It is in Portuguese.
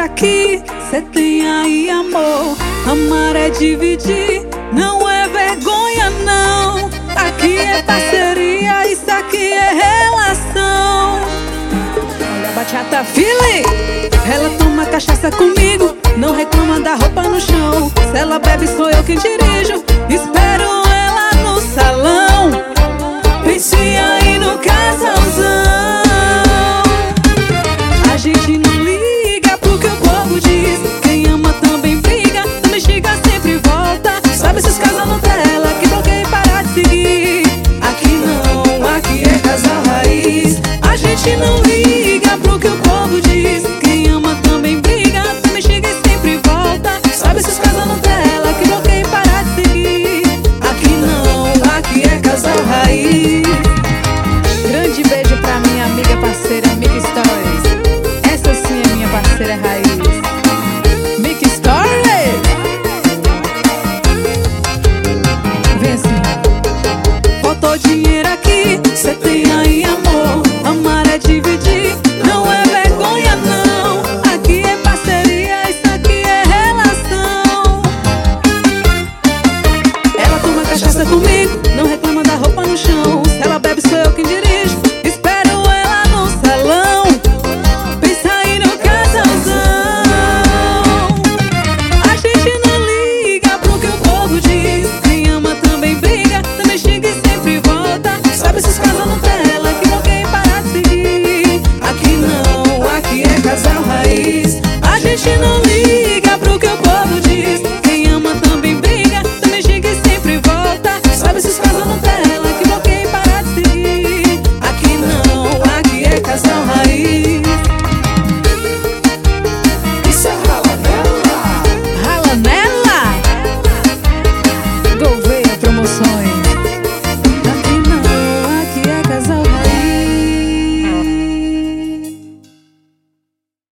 aqui, cê tem aí amor. Amar é dividir, não é vergonha não. Aqui é parceria, isso aqui é relação. Olha a bachata feeling. Ela toma cachaça comigo, não reclama da roupa no chão. Se ela bebe sou eu quem dirijo,